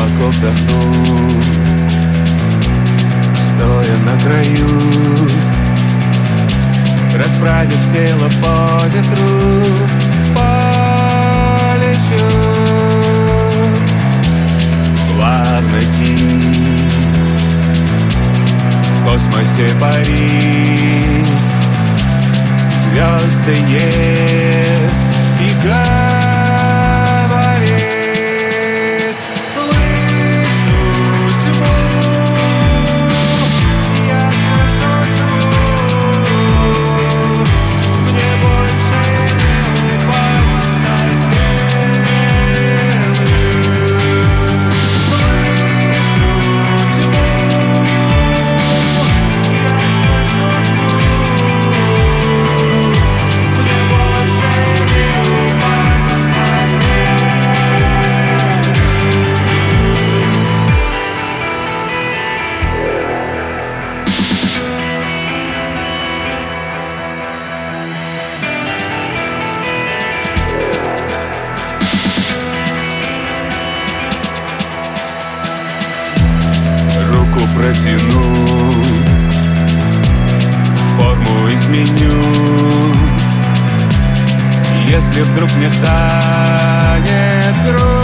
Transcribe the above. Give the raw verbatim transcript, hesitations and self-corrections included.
глубоко вдохну, стоя на краю, расправив тело по ветру, полечу. Плавно кит в космосе парит, звезды ест и говорит. Слышу тьму, я слышу тьму, мне больше не упасть на землю. Слышу тьму, я слышу тьму, мне больше не упасть на землю. Руку протяну, форму изменю. Если вдруг мне станет грустно,